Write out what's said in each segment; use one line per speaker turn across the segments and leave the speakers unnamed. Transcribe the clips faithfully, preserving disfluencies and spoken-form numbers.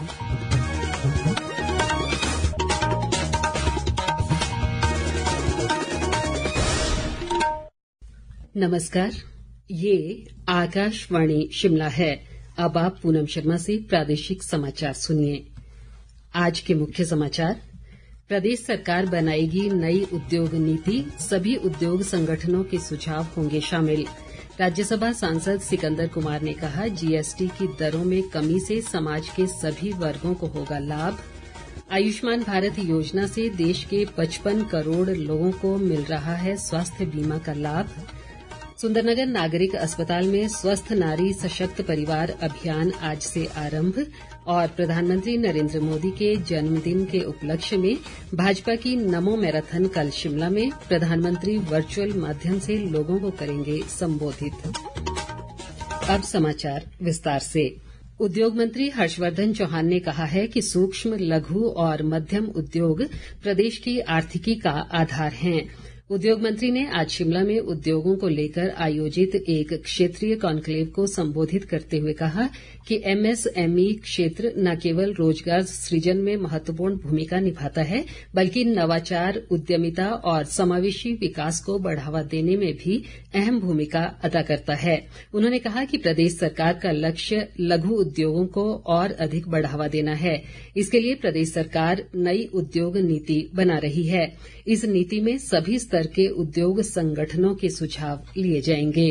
नमस्कार, ये आकाशवाणी शिमला है। अब आप पूनम शर्मा से प्रादेशिक समाचार सुनिए। आज के मुख्य समाचार। प्रदेश सरकार बनाएगी नई उद्योग नीति, सभी उद्योग संगठनों के सुझाव होंगे शामिल। राज्यसभा सांसद सिकंदर कुमार ने कहा, जीएसटी की दरों में कमी से समाज के सभी वर्गों को होगा लाभ। आयुष्मान भारत योजना से देश के पचपन करोड़ लोगों को मिल रहा है स्वास्थ्य बीमा का लाभ। सुंदरनगर नागरिक अस्पताल में स्वस्थ नारी सशक्त परिवार अभियान आज से आरंभ। और प्रधानमंत्री नरेंद्र मोदी के जन्मदिन के उपलक्ष्य में भाजपा की नमो मैराथन कल शिमला में। प्रधानमंत्री वर्चुअल माध्यम से लोगों को करेंगे संबोधित। अब समाचार विस्तार से। उद्योग मंत्री हर्षवर्धन चौहान ने कहा है कि सूक्ष्म, लघु और मध्यम उद्योग प्रदेश की आर्थिकी का आधार हैं। उद्योग मंत्री ने आज शिमला में उद्योगों को लेकर आयोजित एक क्षेत्रीय कॉन्क्लेव को संबोधित करते हुए कहा कि एमएसएमई क्षेत्र न केवल रोजगार सृजन में महत्वपूर्ण भूमिका निभाता है, बल्कि नवाचार, उद्यमिता और समावेशी विकास को बढ़ावा देने में भी अहम भूमिका अदा करता है। उन्होंने कहा कि प्रदेश सरकार का लक्ष्य लघु उद्योगों को और अधिक बढ़ावा देना है। इसके लिए प्रदेश सरकार नई उद्योग नीति बना रही है। इस नीति में सभी स्तर के उद्योग संगठनों के सुझाव लिए जाएंगे।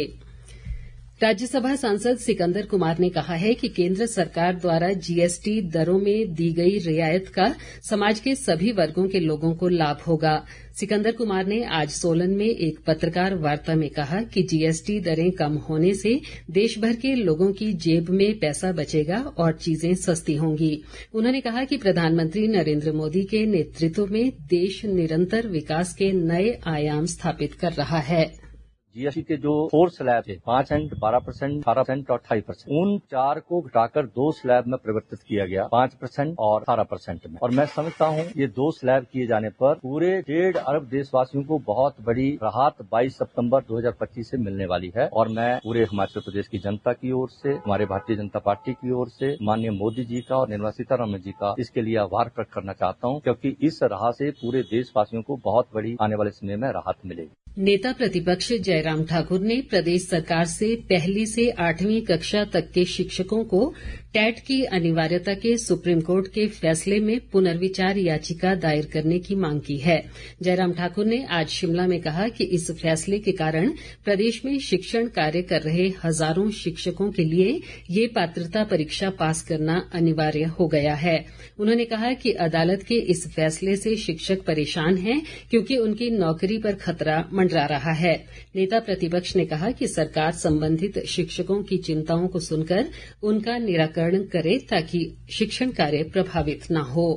राज्यसभा सांसद सिकंदर कुमार ने कहा है कि केंद्र सरकार द्वारा जीएसटी दरों में दी गई रियायत का समाज के सभी वर्गों के लोगों को लाभ होगा। सिकंदर कुमार ने आज सोलन में एक पत्रकार वार्ता में कहा कि जीएसटी दरें कम होने से देश भर के लोगों की जेब में पैसा बचेगा और चीजें सस्ती होंगी। उन्होंने कहा कि प्रधानमंत्री नरेंद्र मोदी के नेतृत्व में देश निरंतर विकास के नए आयाम स्थापित कर रहा है।
जीएसटी के जो फोर स्लैब थे, पांच परसेंट, बारह परसेंट, अठारह परसेंट और अट्ठाईस परसेंट, उन चार को घटाकर दो स्लैब में परिवर्तित किया गया, पांच परसेंट और अठारह परसेंट में। और मैं समझता हूं ये दो स्लैब किए जाने पर पूरे डेढ़ अरब देशवासियों को बहुत बड़ी राहत बाईस सितंबर दो हजार पच्चीस से मिलने वाली है। और मैं पूरे हिमाचल प्रदेश की जनता की ओर से, हमारे भारतीय जनता पार्टी की ओर से, माननीय मोदी जी का और निर्मला सीतारमण जी का इसके लिए आभार प्रकट करना चाहता हूं, क्योंकि इस राह से पूरे देशवासियों को बहुत बड़ी आने वाले समय में राहत मिलेगी।
नेता प्रतिपक्ष जयराम ठाकुर ने प्रदेश सरकार से पहली से आठवीं कक्षा तक के शिक्षकों को टेट की अनिवार्यता के सुप्रीम कोर्ट के फैसले में पुनर्विचार याचिका दायर करने की मांग की है। जयराम ठाकुर ने आज शिमला में कहा कि इस फैसले के कारण प्रदेश में शिक्षण कार्य कर रहे हजारों शिक्षकों के लिए ये पात्रता परीक्षा पास करना अनिवार्य हो गया है। उन्होंने कहा कि अदालत के इस फैसले से शिक्षक परेशान हैं, क्योंकि उनकी नौकरी पर खतरा मंडरा रहा है। नेता प्रतिपक्ष ने कहा कि सरकार संबंधित शिक्षकों की चिंताओं को सुनकर उनका निराकरण करे, ताकि शिक्षण कार्य प्रभावित न हो।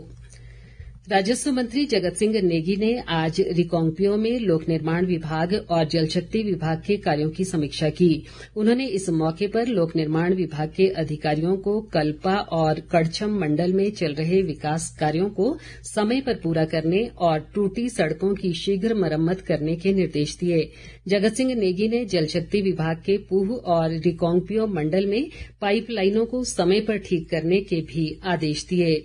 राजस्व मंत्री जगत सिंह नेगी ने आज रिकांगपिओ में लोक निर्माण विभाग और जल शक्ति विभाग के कार्यों की समीक्षा की। उन्होंने इस मौके पर लोक निर्माण विभाग के अधिकारियों को कल्पा और कड़छम मंडल में चल रहे विकास कार्यों को समय पर पूरा करने और टूटी सड़कों की शीघ्र मरम्मत करने के निर्देश दिए। जगत सिंह नेगी ने जल शक्ति विभाग के पूह और रिकांगपिओ मंडल में पाइप लाइनों को समय पर ठीक करने के भी आदेश दिए।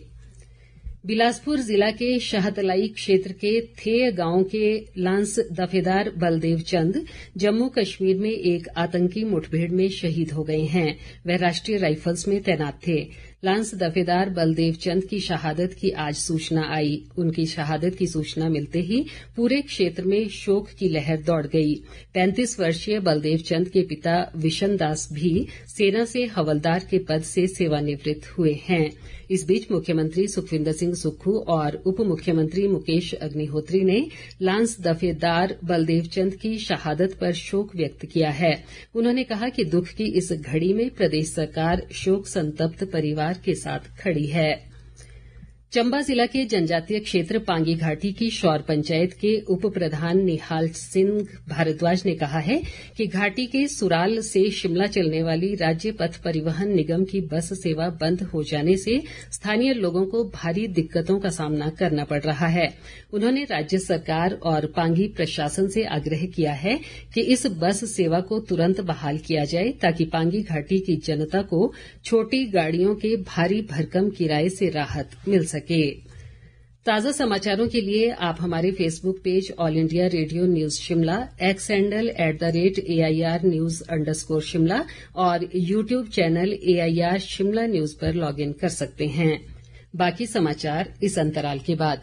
बिलासपुर जिला के शाहतलाई क्षेत्र के थे गांव के लांस दफेदार बलदेव चंद जम्मू कश्मीर में एक आतंकी मुठभेड़ में शहीद हो गए हैं। वह राष्ट्रीय राइफल्स में तैनात थे। लांस दफेदार बलदेव चंद की शहादत की आज सूचना आई। उनकी शहादत की सूचना मिलते ही पूरे क्षेत्र में शोक की लहर दौड़ गई। पैंतीस वर्षीय बलदेव चंद के पिता विशन दास भी सेना से हवलदार के पद से सेवानिवृत्त हुए हैं। इस बीच मुख्यमंत्री सुखविंदर सिंह सुक्खू और उप मुख्यमंत्री मुकेश अग्निहोत्री ने लांस दफेदार बलदेव चंद की शहादत पर शोक व्यक्त किया है। उन्होंने कहा कि दुख की इस घड़ी में प्रदेश सरकार शोक संतप्त परिवार के साथ खड़ी है। चंबा जिला के जनजातीय क्षेत्र पांगी घाटी की शौर पंचायत के उप प्रधान निहाल सिंह भारद्वाज ने कहा है कि घाटी के सुराल से शिमला चलने वाली राज्य पथ परिवहन निगम की बस सेवा बंद हो जाने से स्थानीय लोगों को भारी दिक्कतों का सामना करना पड़ रहा है। उन्होंने राज्य सरकार और पांगी प्रशासन से आग्रह किया है कि इस बस सेवा को तुरंत बहाल किया जाए ताकि पांगी घाटी की जनता को छोटी गाड़ियों के भारी भरकम किराए से राहत मिल सके। ताज़ा समाचारों के लिए आप हमारे Facebook page all India radio news Shimla, X handle at the rate AIR news underscore Shimla और YouTube channel AIR Shimla news पर लॉग इन कर सकते हैं। बाकी समाचार इस अंतराल के बाद।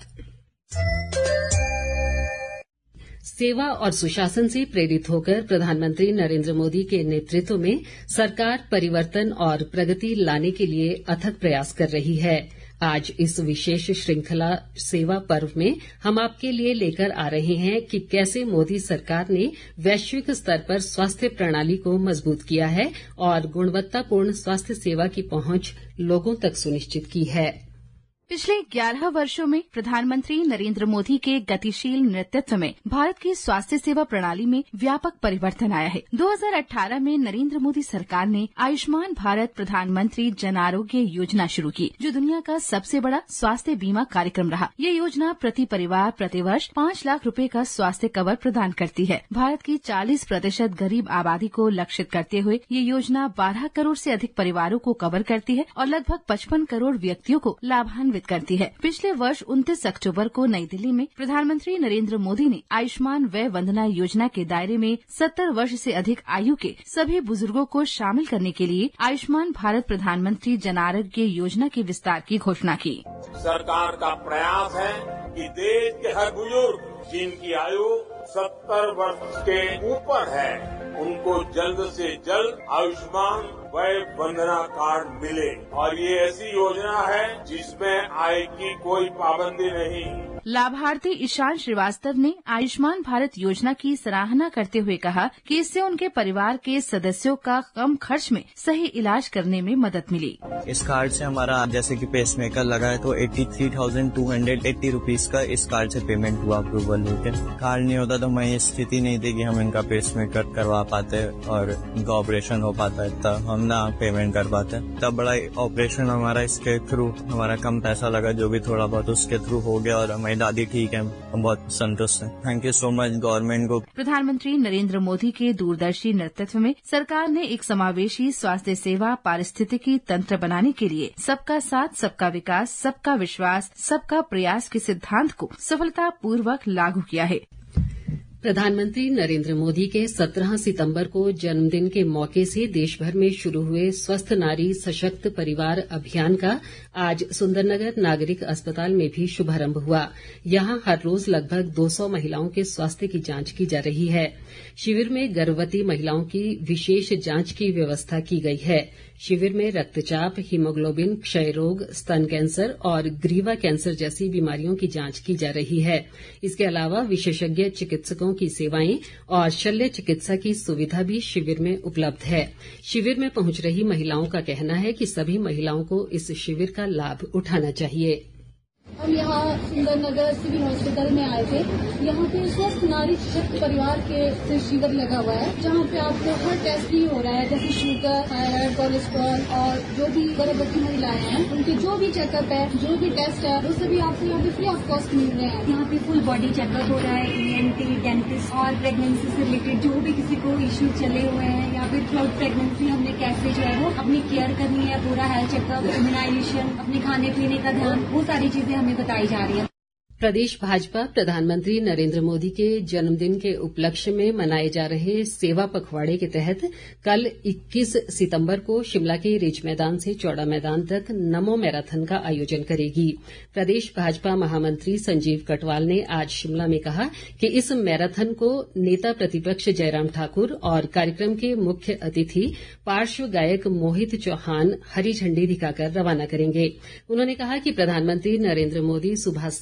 सेवा और सुशासन से प्रेरित होकर प्रधानमंत्री नरेंद्र मोदी के नेतृत्व में सरकार परिवर्तन और प्रगति लाने के लिए अथक प्रयास कर रही है। आज इस विशेष श्रृंखला सेवा पर्व में हम आपके लिए लेकर आ रहे हैं कि कैसे मोदी सरकार ने वैश्विक स्तर पर स्वास्थ्य प्रणाली को मजबूत किया है और गुणवत्तापूर्ण स्वास्थ्य सेवा की पहुंच लोगों तक सुनिश्चित की है।
पिछले ग्यारह वर्षों में प्रधानमंत्री नरेंद्र मोदी के गतिशील नेतृत्व में भारत की स्वास्थ्य सेवा प्रणाली में व्यापक परिवर्तन आया है। दो हज़ार अठारह में नरेंद्र मोदी सरकार ने आयुष्मान भारत प्रधानमंत्री जन आरोग्य योजना शुरू की, जो दुनिया का सबसे बड़ा स्वास्थ्य बीमा कार्यक्रम रहा। ये योजना प्रति परिवार प्रतिवर्ष पाँच लाख रुपए का स्वास्थ्य कवर प्रदान करती है। भारत की चालीस प्रतिशत गरीब आबादी को लक्षित करते हुए ये योजना बारह करोड़ से अधिक परिवारों को कवर करती है और लगभग पचपन करोड़ व्यक्तियों को लाभान्वित करती है। पिछले वर्ष उनतीस अक्टूबर को नई दिल्ली में प्रधानमंत्री नरेंद्र मोदी ने आयुष्मान वय वंदना योजना के दायरे में सत्तर वर्ष से अधिक आयु के सभी बुजुर्गों को शामिल करने के लिए आयुष्मान भारत प्रधानमंत्री जन आरोग्य योजना के विस्तार की घोषणा की।
सरकार का प्रयास है कि देश के हर बुजुर्ग जिनकी आयु सत्तर वर्ष के ऊपर है, उनको जल्द से जल्द आयुष्मान वय वंदना कार्ड मिले। और ये ऐसी योजना है जिसमें आय की कोई पाबंदी नहीं।
लाभार्थी ईशान श्रीवास्तव ने आयुष्मान भारत योजना की सराहना करते हुए कहा कि इससे उनके परिवार के सदस्यों का कम खर्च में सही इलाज करने में मदद मिली।
इस कार्ड से हमारा जैसे कि पेसमेकर लगा है तो तिरासी हज़ार दो सौ अस्सी रुपीस का इस कार्ड से पेमेंट हुआ अप्रूवल होकर। कार्ड नहीं होता तो हमें ये स्थिति नहीं थी कि हम इनका पेसमेकर करवा पाते और इनका ऑपरेशन हो पाता है, तब हम ना पेमेंट कर पाते। तब बड़ा ऑपरेशन हमारा इसके थ्रू हमारा कम पैसा लगा, जो भी थोड़ा बहुत उसके थ्रू हो गया और हमारी दादी ठीक है, हम बहुत संतुष्ट हैं। Thank you so much government को।
प्रधानमंत्री नरेंद्र मोदी के दूरदर्शी नेतृत्व में सरकार ने एक समावेशी स्वास्थ्य सेवा पारिस्थितिकी तंत्र बनाने के लिए सबका साथ सबका विकास सबका विश्वास सबका प्रयास के सिद्धांत को सफलतापूर्वक लागू किया है।
प्रधानमंत्री नरेंद्र मोदी के सत्रह सितंबर को जन्मदिन के मौके से देशभर में शुरू हुए स्वस्थ नारी सशक्त परिवार अभियान का आज सुंदरनगर नागरिक अस्पताल में भी शुभारंभ हुआ। यहां हर रोज लगभग दो सौ महिलाओं के स्वास्थ्य की जांच की जा रही है। शिविर में गर्भवती महिलाओं की विशेष जांच की व्यवस्था की गई है। शिविर में रक्तचाप, हीमोग्लोबिन, क्षय रोग, स्तन कैंसर और ग्रीवा कैंसर जैसी बीमारियों की जांच की जा रही है। इसके अलावा विशेषज्ञ चिकित्सकों की सेवाएं और शल्य चिकित्सा की सुविधा भी शिविर में उपलब्ध है। शिविर में पहुंच रही महिलाओं का कहना है कि सभी महिलाओं को इस शिविर का लाभ उठाना चाहिए।
हम यहाँ सुंदरनगर सिविल हॉस्पिटल में आए थे। यहाँ पे स्वस्थ नारी सशक्त परिवार के शिविर लगा हुआ है, जहाँ पे आपको हर टेस्ट ही हो रहा है, जैसे शुगर, थायराइड, कोलेस्ट्रॉल और जो भी गर्भवती महिलाएं हैं उनके जो भी चेकअप है, जो भी टेस्ट है, वो सभी आपको यहाँ पे फ्री ऑफ कॉस्ट मिल रहे हैं। यहाँ पे फुल बॉडी चेकअप हो रहा है, ई एन टी, डेंटिस्ट और प्रेगनेंसी से रिलेटेड जो भी किसी को इश्यू चले हुए हैं या फिर थ्रूआउट प्रेगनेंसी हमने कैसे जो है वो अपनी केयर करनी है, पूरा हेल्थ चेकअप, इम्यूनाइजेशन, अपने खाने पीने का ध्यान, वो सारी चीजें हमें बताई जा रही है।
प्रदेश भाजपा प्रधानमंत्री नरेंद्र मोदी के जन्मदिन के उपलक्ष्य में मनाए जा रहे सेवा पखवाड़े के तहत कल इक्कीस सितंबर को शिमला के रिज मैदान से चौड़ा मैदान तक नमो मैराथन का आयोजन करेगी। प्रदेश भाजपा महामंत्री संजीव कटवाल ने आज शिमला में कहा कि इस मैराथन को नेता प्रतिपक्ष जयराम ठाकुर और कार्यक्रम के मुख्य अतिथि पार्श्व गायक मोहित चौहान हरी झंडी दिखाकर रवाना करेंगे। उन्होंने कहा कि प्रधानमंत्री नरेंद्र मोदी सुबह सात बजे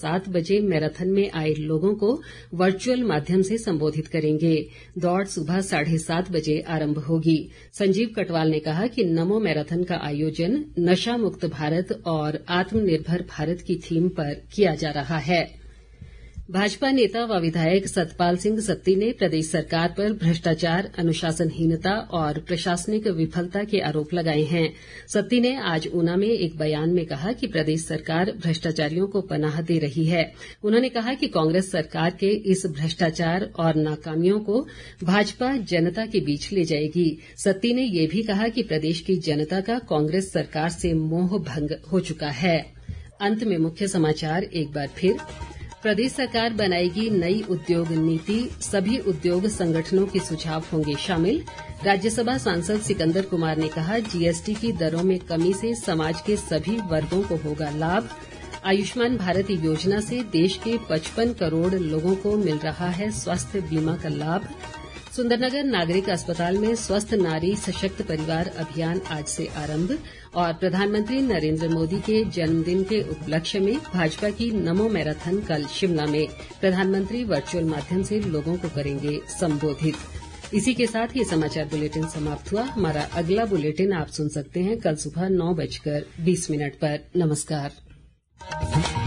बजे मैराथन में आए लोगों को वर्चुअल माध्यम से संबोधित करेंगे। दौड़ सुबह साढ़े सात बजे आरंभ होगी। संजीव कटवाल ने कहा कि नमो मैराथन का आयोजन नशा मुक्त भारत और आत्मनिर्भर भारत की थीम पर किया जा रहा है। भाजपा नेता व विधायक सतपाल सिंह सत्ती ने प्रदेश सरकार पर भ्रष्टाचार, अनुशासनहीनता और प्रशासनिक विफलता के आरोप लगाए हैं। सत्ती ने आज ऊना में एक बयान में कहा कि प्रदेश सरकार भ्रष्टाचारियों को पनाह दे रही है। उन्होंने कहा कि कांग्रेस सरकार के इस भ्रष्टाचार और नाकामियों को भाजपा जनता के बीच ले जाएगी। सत्ती ने ये भी कहा कि प्रदेश की जनता का कांग्रेस सरकार से मोह भंग हो चुका है। अंत में मुख्य समाचार एक बार फिर। प्रदेश सरकार बनाएगी नई उद्योग नीति, सभी उद्योग संगठनों के सुझाव होंगे शामिल। राज्यसभा सांसद सिकंदर कुमार ने कहा, जीएसटी की दरों में कमी से समाज के सभी वर्गों को होगा लाभ। आयुष्मान भारत योजना से देश के पचपन करोड़ लोगों को मिल रहा है स्वास्थ्य बीमा का लाभ। सुंदरनगर नागरिक अस्पताल में स्वस्थ नारी सशक्त परिवार अभियान आज से आरंभ। और प्रधानमंत्री नरेंद्र मोदी के जन्मदिन के उपलक्ष्य में भाजपा की नमो मैराथन कल शिमला में। प्रधानमंत्री वर्चुअल माध्यम से लोगों को करेंगे संबोधित। इसी के साथ ये समाचार बुलेटिन समाप्त हुआ। हमारा अगला बुलेटिन आप सुन सकते हैं कल सुबह नौ बजकर बीस मिनट पर। नमस्कार।